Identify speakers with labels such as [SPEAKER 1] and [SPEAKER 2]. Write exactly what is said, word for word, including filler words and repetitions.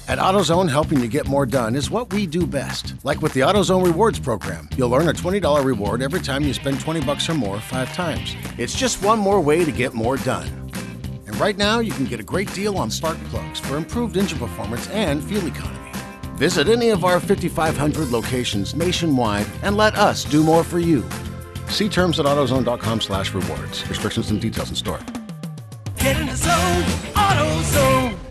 [SPEAKER 1] At AutoZone, helping you get more done is what we do best. Like with the AutoZone Rewards program, you'll earn a twenty dollars reward every time you spend twenty bucks or more five times. It's just one more way to get more done. And right now, you can get a great deal on spark plugs for improved engine performance and fuel economy. Visit any of our fifty-five hundred locations nationwide and let us do more for you. See terms at AutoZone.com slash rewards. Restrictions and details in store.
[SPEAKER 2] Get in the zone, AutoZone.